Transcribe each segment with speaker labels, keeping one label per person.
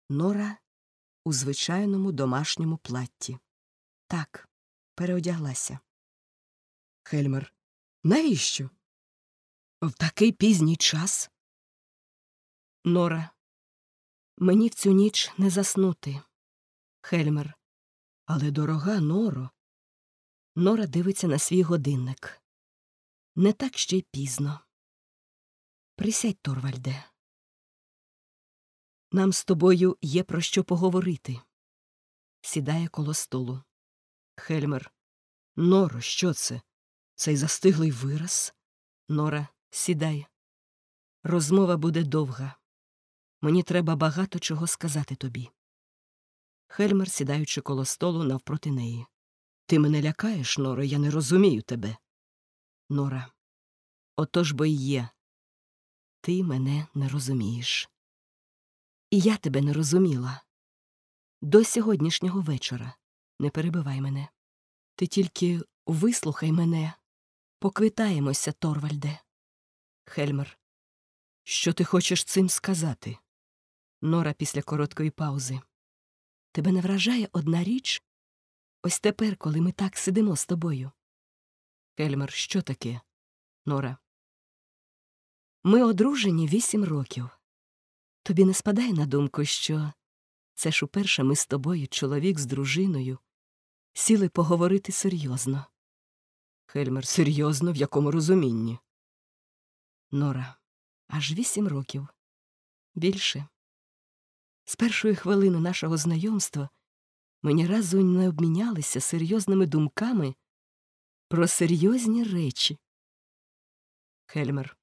Speaker 1: Нора у звичайному домашньому платті. Так, переодяглася. Хельмер. Навіщо? В такий пізній час? Нора. Мені в цю ніч не заснути. Хельмер. Але, дорога Норо. Нора дивиться на свій годинник. Не так ще й пізно. Присядь, Торвальде. Нам з тобою є про що поговорити. Сідає коло столу. Хельмер. Норо, що це? Цей застиглий вираз? Нора, сідай. Розмова буде довга. Мені треба багато чого сказати тобі. Хельмер, сідаючи коло столу навпроти неї. Ти мене лякаєш, Норо, я не розумію тебе. Нора. Отож бо й є. Ти мене не розумієш. І я тебе не розуміла. До сьогоднішнього вечора. Не перебивай мене. Ти тільки вислухай мене. Поквитаємося, Торвальде. Хельмер. Що ти хочеш цим сказати? Нора після короткої паузи. Тебе не вражає одна річ? Ось тепер, коли ми так сидимо з тобою. Хельмер. Що таке? Нора. Ми одружені 8 років. Тобі не спадає на думку, що це ж уперше ми з тобою, чоловік з дружиною, сіли поговорити серйозно. Хельмер. Серйозно? В якому розумінні? Нора. Аж 8 років. Більше. З першої хвилини нашого знайомства ми ні разу не обмінялися серйозними думками про серйозні речі. Хельмер.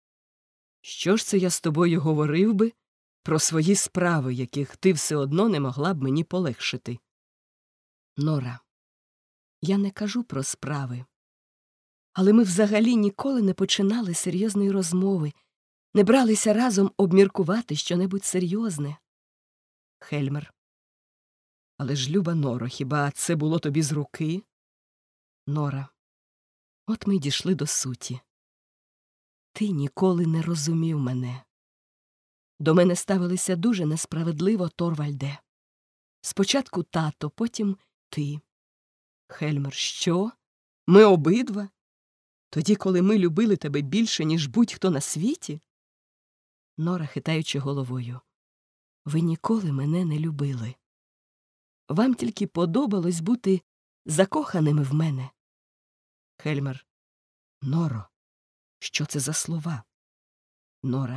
Speaker 1: Що ж це я з тобою говорив би про свої справи, яких ти все одно не могла б мені полегшити? Нора. Я не кажу про справи. Але ми взагалі ніколи не починали серйозної розмови, не бралися разом обміркувати щонебудь серйозне. Хельмер. Але ж, люба Норо, хіба це було тобі з руки? Нора. От ми й дійшли до суті. Ти ніколи не розумів мене. До мене ставилися дуже несправедливо, Торвальде. Спочатку тато, потім ти. Хельмер. Що? Ми обидва? Тоді, коли ми любили тебе більше, ніж будь-хто на світі? Нора, хитаючи головою. Ви ніколи мене не любили. Вам тільки подобалось бути закоханими в мене. Хельмер. Норо, що це за слова? Нора.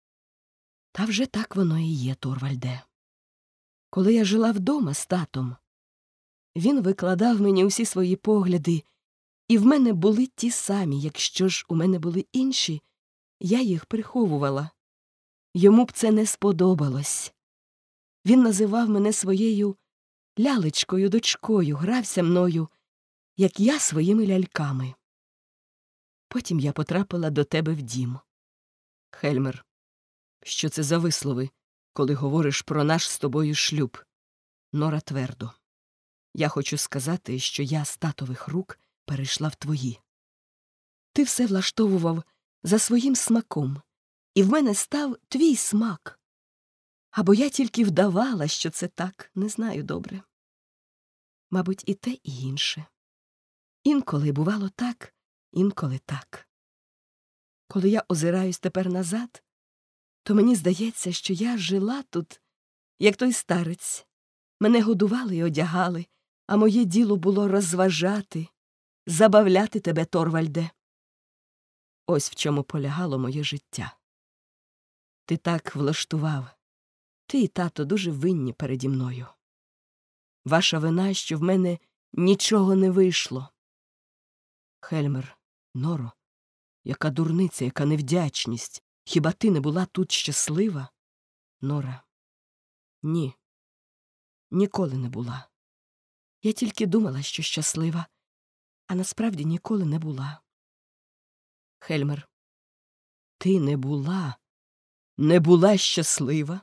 Speaker 1: Та вже так воно і є, Торвальде. Коли я жила вдома з татом, він викладав мені усі свої погляди, і в мене були ті самі. Якщо ж у мене були інші, я їх приховувала. Йому б це не сподобалось. Він називав мене своєю лялечкою, дочкою, грався мною, як я своїми ляльками. Потім я потрапила до тебе в дім. Хельмер. Що це за вислови, коли говориш про наш з тобою шлюб? Нора твердо. Я хочу сказати, що я з татових рук перейшла в твої. Ти все влаштовував за своїм смаком, і в мене став твій смак. Або я тільки вдавала, що це так, не знаю добре. Мабуть, і те, і інше. Інколи бувало так, інколи так. Коли я озираюсь тепер назад, то мені здається, що я жила тут, як той старець. Мене годували і одягали, а моє діло було розважати, забавляти тебе, Торвальде. Ось в чому полягало моє життя. Ти так влаштував. Ти і тато дуже винні переді мною. Ваша вина, що в мене нічого не вийшло. Хельмер. Норо, яка дурниця, яка невдячність. Хіба ти не була тут щаслива? Нора. Ні. Ніколи не була. Я тільки думала, що щаслива, а насправді ніколи не була. Хельмер. Ти не була щаслива?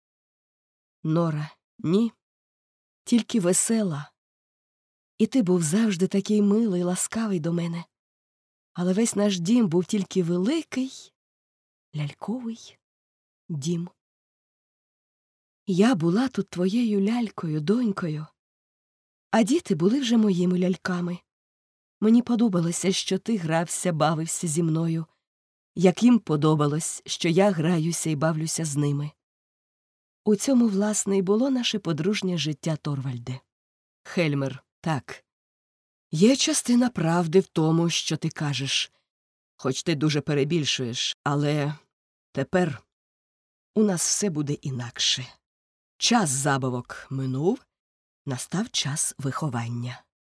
Speaker 1: Нора. Ні. Тільки весела. І ти був завжди такий милий, ласкавий до мене. Але весь наш дім був тільки великий, ляльковий дім. Я була тут твоєю лялькою, донькою, а діти були вже моїми ляльками. Мені подобалося, що ти грався, бавився зі мною, як їм подобалось, що я граюся і бавлюся з ними. У цьому, власне, і було наше подружнє життя, Торвальде. Хельмер, так. Є частина правди в тому, що ти кажеш, хоч ти дуже перебільшуєш, але тепер у нас все буде інакше. Час забавок минув, настав час виховання.